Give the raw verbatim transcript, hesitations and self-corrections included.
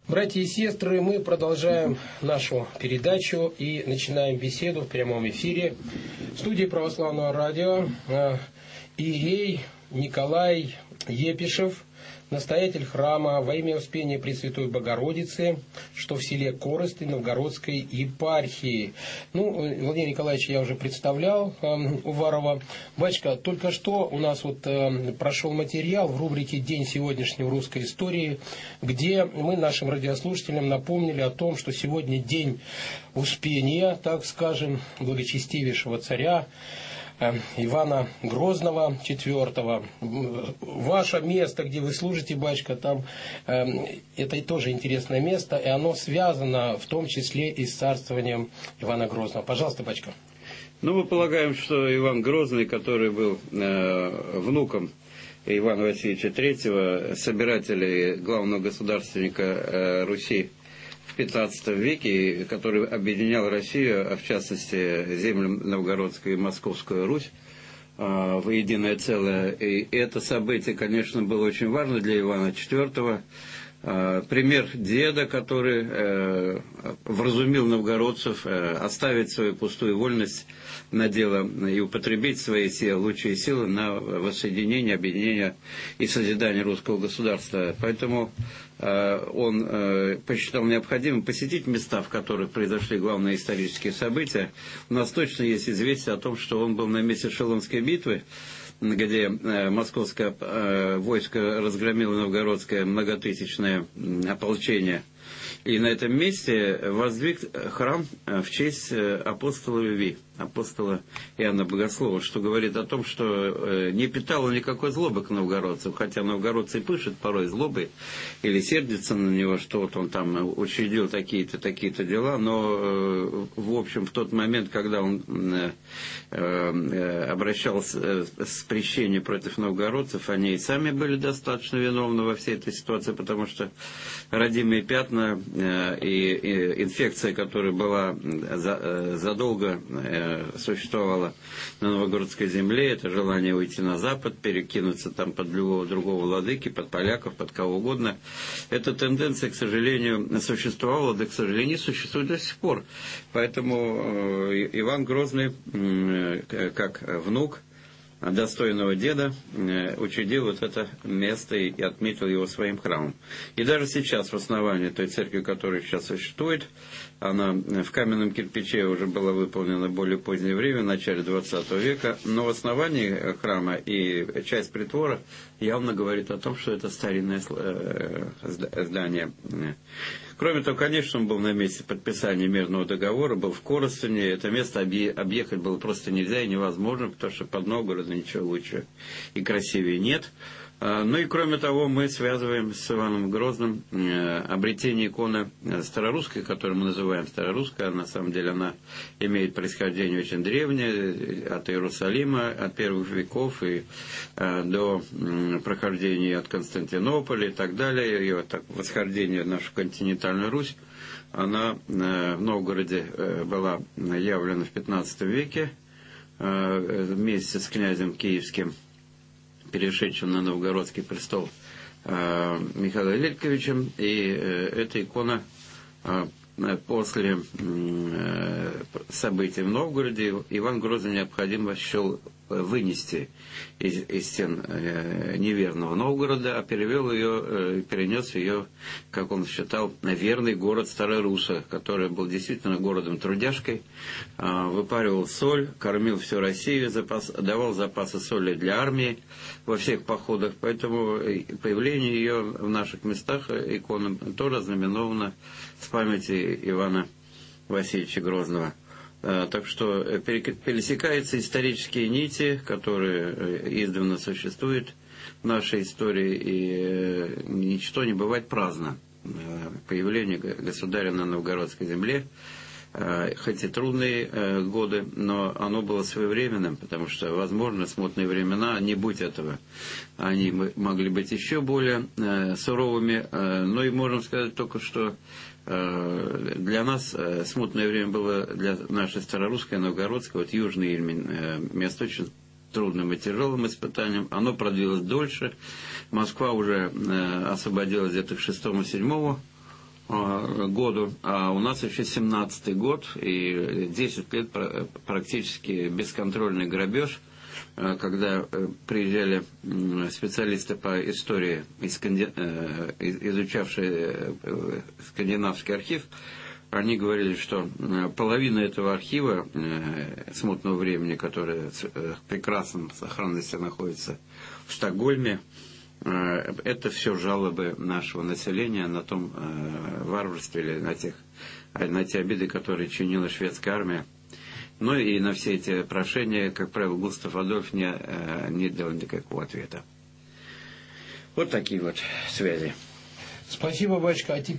Братья и сестры, мы продолжаем нашу передачу и начинаем беседу в прямом эфире. В студии Православного радио иерей Николай Епишев, настоятель храма во имя Успения Пресвятой Богородицы, что в селе Коросты Новгородской епархии. Ну, Владимир Николаевич я уже представлял, э, Уварова. Батюшка, только что у нас вот э, прошел материал в рубрике «День сегодняшней русской истории», где мы нашим радиослушателям напомнили о том, что сегодня день Успения, так скажем, благочестивейшего царя Ивана Грозного четвёртого. Ваше место, где вы служите, батюшка, там э, это тоже интересное место, и оно связано в том числе и с царствованием Ивана Грозного. Пожалуйста, батюшка. Ну, мы полагаем, что Иван Грозный, который был э, внуком Ивана Васильевича третьего, собирателя и главного государственника э, Руси в пятнадцатом веке, который объединял Россию, а в частности землю Новгородскую и Московскую Русь в единое целое. И это событие, конечно, было очень важно для Ивана четвёртого. Пример деда, который вразумил новгородцев оставить свою пустую вольность на дело и употребить свои силы, лучшие силы на воссоединение, объединение и созидание русского государства. Поэтому он посчитал необходимым посетить места, в которых произошли главные исторические события. У нас точно есть известие о том, что он был на месте Шеломской битвы, где московское войско разгромило новгородское многотысячное ополчение. И на этом месте воздвиг храм в честь апостола любви, апостола Иоанна Богослова, что говорит о том, что не питало никакой злобы к новгородцам, хотя новгородцы пышут порой злобой или сердятся на него, что вот он там учредил такие-то, такие-то дела, но, в общем, в тот момент, когда он обращался с прещением против новгородцев, они и сами были достаточно виновны во всей этой ситуации, потому что родимые пятна и инфекция, которая была задолго существовала на новгородской земле, это желание уйти на запад, перекинуться там под любого другого владыки, под поляков, под кого угодно. Эта тенденция, к сожалению, существовала, да, к сожалению, существует до сих пор. Поэтому Иван Грозный, как внук достойного деда, учредил вот это место и отметил его своим храмом. И даже сейчас в основании той церкви, которая сейчас существует, она в каменном кирпиче уже была выполнена в более позднее время, в начале двадцатого века, но в основании храма и часть притвора явно говорит о том, что это старинное здание. Кроме того, конечно, он был на месте подписания мирного договора, был в Коростыне. Это место объехать было просто нельзя и невозможно, потому что под Новгородом ничего лучше и красивее нет. Ну и кроме того, мы связываем с Иваном Грозным обретение иконы старорусской, которую мы называем старорусской, а на самом деле она имеет происхождение очень древнее, от Иерусалима, от первых веков и до прохождения от Константинополя и так далее, и вот восхождения в нашу континентальную Русь. Она в Новгороде была явлена в пятнадцатом веке вместе с князем киевским, перешедшим на новгородский престол э, Михаилом Лельковичем, и э, эта икона э, после э, событий в Новгороде Иван Грозный необходимо счел вынести из, из стен э, неверного Новгорода, а перевел ее, э, перенес ее, как он считал, на верный город Староруса, который был действительно городом-трудяжкой, э, выпаривал соль, кормил всю Россию, запас, давал запасы соли для армии во всех походах, поэтому появление ее в наших местах, икона, тоже ознаменовано с памяти Ивана Васильевича Грозного. Так что пересекаются исторические нити, которые издавна существуют в нашей истории, и ничто не бывает праздно. Появление государя на новгородской земле, хоть и трудные годы, но оно было своевременным, потому что, возможно, смутные времена, не будь этого, они могли быть еще более суровыми, но и можем сказать только, что для нас смутное время было, для нашей старорусской, новгородской, вот Южный Ильмень, место очень трудным и тяжелым испытанием. Оно продлилось дольше. Москва уже освободилась где-то к шестому-седьмому году, а у нас еще семнадцатый год, и десять лет практически бесконтрольный грабеж, когда приезжали специалисты по истории, изучавшие скандинавский архив, они говорили, что половина этого архива смутного времени, который в прекрасном сохранности находится в Стокгольме, это все жалобы нашего населения на том варварстве или на, тех, на те обиды, которые чинила шведская армия. Ну и на все эти прошения, как правило, Густав Адольф не, не дал никакого ответа. Вот такие вот связи. Спасибо, батюшка. А теперь